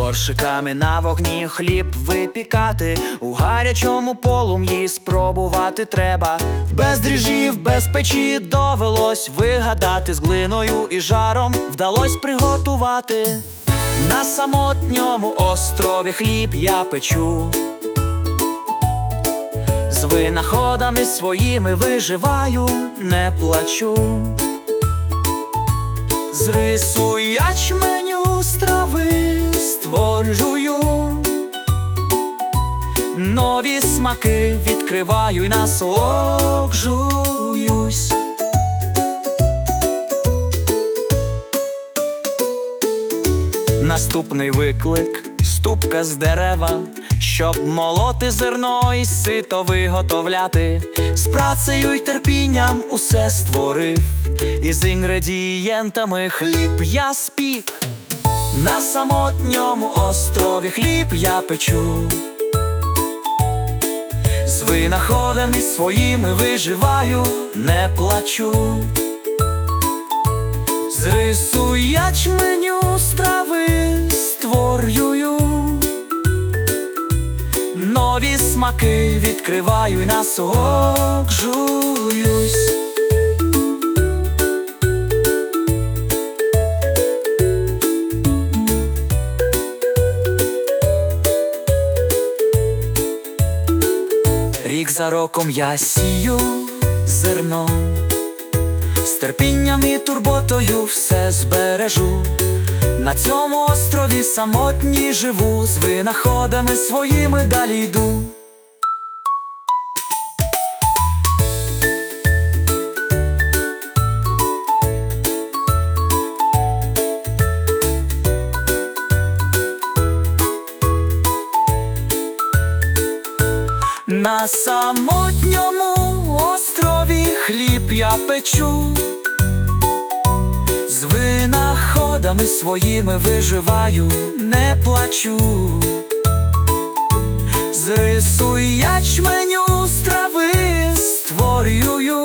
Горшиками на вогні хліб випікати, у гарячому полум'ї спробувати треба. Без дріжджів, без печі довелось вигадати, з глиною і жаром вдалось приготувати. На самотньому острові хліб я печу, з винаходами своїми виживаю, не плачу. З рису ячменю страви створюю, нові смаки відкриваю й насолоджуюсь. Наступний виклик – ступка з дерева, щоб молоти зерно і сито виготовляти. З працею й терпінням усе створив, і з інгредієнтами хліб я спік. На самотньому острові хліб я печу, з винаходами своїми виживаю, не плачу. З рису ячменю страви створюю, нові смаки відкриваю й насолоджуюсь. Рік за роком я сію зерно, з терпінням і турботою все збережу. На цьому острові самотній живу, з винаходами своїми далі йду. На самотньому острові хліб я печу, з винаходами своїми виживаю, не плачу. З рису й ячменю страви створюю,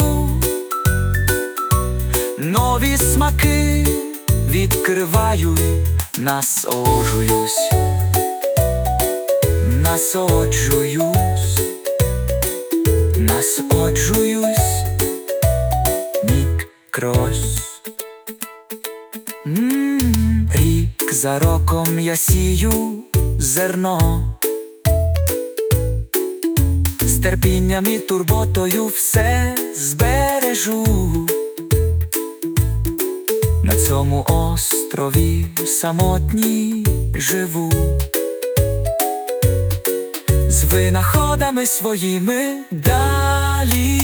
нові смаки відкриваю й насолоджуюсь. Насолоджуюсь, насолоджуюсь, Нікрос. Рік за роком я сію зерно, з терпінням і турботою все збережу. На цьому острові самотній живу, з винаходами своїми далі